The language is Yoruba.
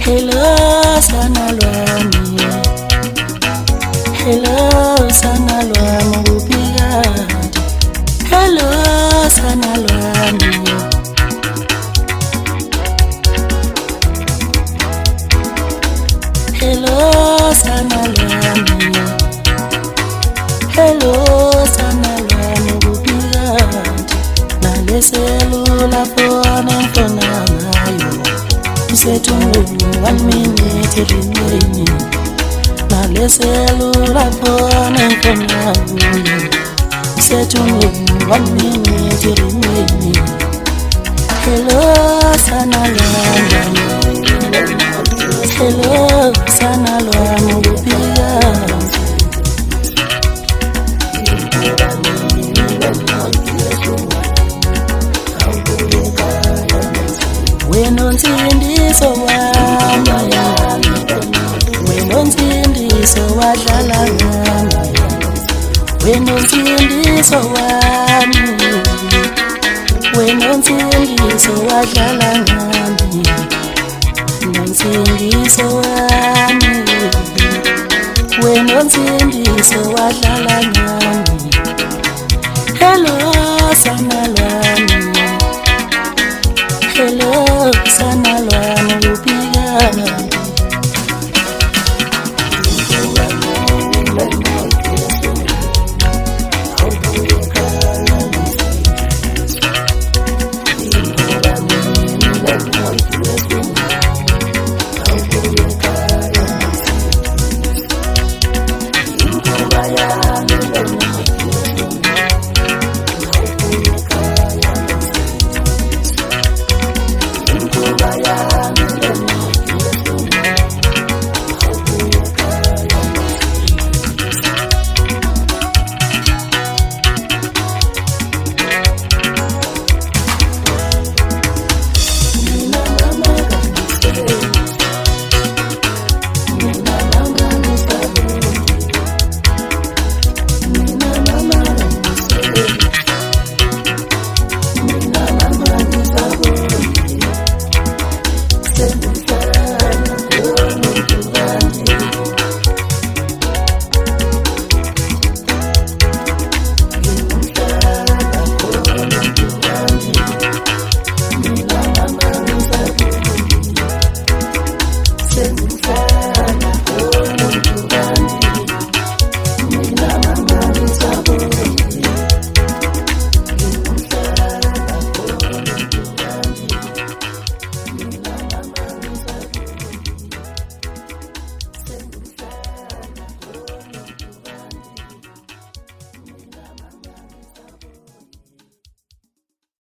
Hello sana lwami, hello sana lwami ubikade. Hello sana lwami, hello sana lwami, hello sana lwami ubikade. Naleselula phone mfona ngayo usethu 1 minute remaining. Naleselula phone mfona ngayo usethu 1 minute remaining. Hello sana lwami, hello sana lwami ubikade. Wenonsindiso wami, wenonsindiso wadlala ngami, wenonsindiso wami, wenonsindiso wadlala ngami, wenonsindiso wami, wenonsindiso wadlala ngami. Hello sana lwami, hello sana lwami ubikade. Send